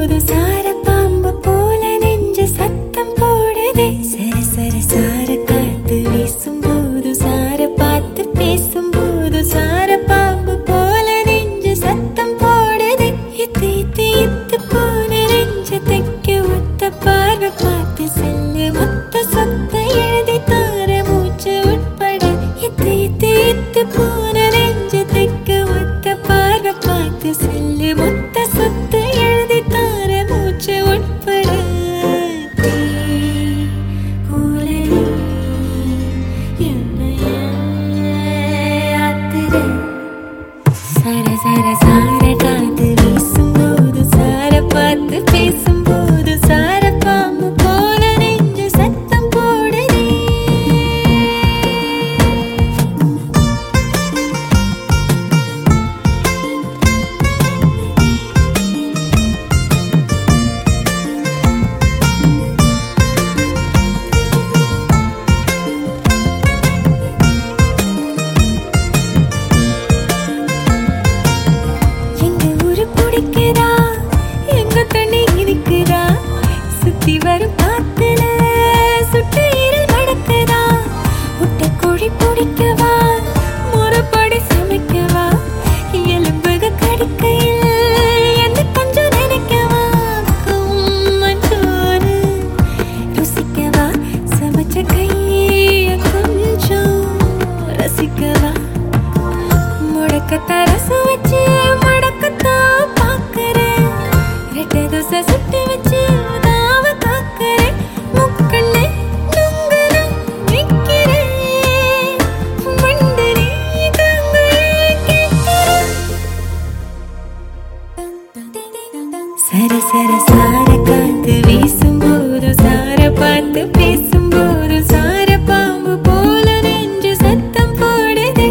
வீசும்போது சார பாம்பு போல நெஞ்சு சத்தம் போடுதே. சர சர சார காத்து வீசும்போது சார பார்த்து பேசும்போது சார பாம்பு போல நெஞ்சு சத்தம் போடுதே. இத்து இத்து இத்து போன நெஞ்சு தைக்க ஒத்த பார்வை பார்த்து செல்லு மொத்த சொத்த எழுதி தார மூச்சு உட்பட. இத்து இத்து இத்து போன நெஞ்சு தைக்க ஒத்த பார்வை பார்த்து செல்லு மொத்த சொத்த எழுதி தார மூச்சு உட்பட. சர சர சார காத்து வீசும்போது சார பார்த்து பேசும்போது சார பாம்பு போல நெஞ்சு சத்தம் போடுதே. எங்க ஊரு பிடிக்குதா, எங்க கண்ணு இருக்குதா, சுத்தி வரும் காத்துல சுட்டு இருள் நடக்குதா. முட்டை கோழி பிடிக்கவா, முறைப்படி சமைக்கவா, எலும்புக கடிக்கையில் என்ன கொஞ்சம் நினைக்கவா. மஞ்சோறு ருசிக்கவா, சமைச்ச கைய கொஞ்சம் ரசிக்கவா. முடக்கத்தை ரசம் வச்சு மடக்கத்தான் பார்க்கிறேன். ரெட்டை தோசை சுட்டு வச்சு உதாவ காக்கிறேன். முக்கண்ணு நுங்குன நிற்கிறேன். மண்டனே கங்கையே கேட்கிறேன். சர சர சார காத்து வீசும்போது சார பார்த்து பேசும்போது சார பாம்பு போல நெஞ்சு சத்தம் போடுதே.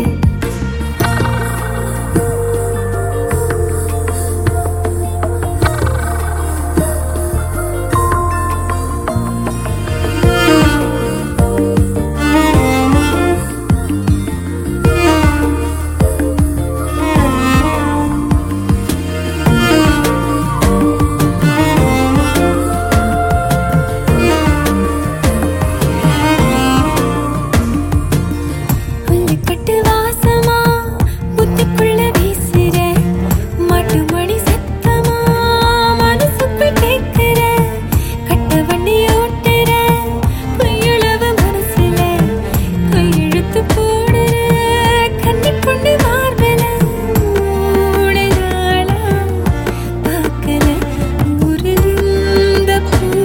புல்லுக்கட்டு வாசமா புத்திக்குள்ள வீசுற, மாட்டு மணி சத்தமா மனசுக்குள் கேட்கிற. கட்ட வண்டி ஓட்டுற பொய்யுளவு மனசுல கையெழுத்து போடுற. கண்ணிக்கொண்டு மார்பல மூணு நாளா பார்க்கல ஒரு இந்த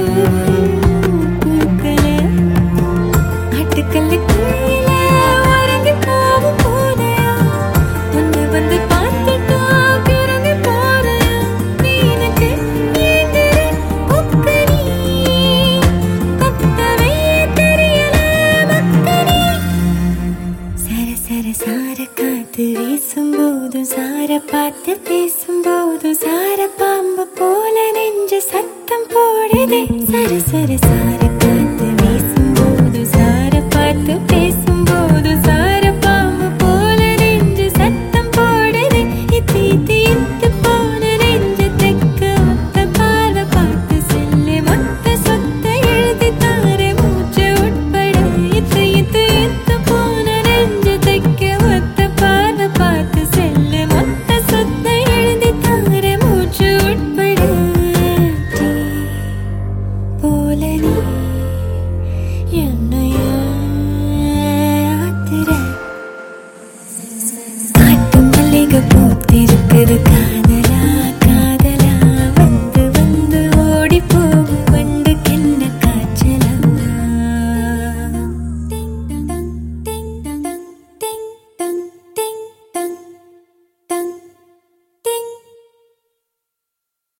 பூக்கல. ஆட்டுக்கல்லு குழியில உறங்கி போகும் போதையா, ஒன்னு வந்து பார்த்துட்டா கிறங்கி போறையா. நீனுக்கு ஏங்குற கொக்கனி, கொத்தவே தெரியல மக்கனி. சர சர சார காத்து வீசும்போது சார பார்த்து பேசும்போது சார பாம்பு போல நெஞ்சு சத்தம் போடுதே. சர சர சார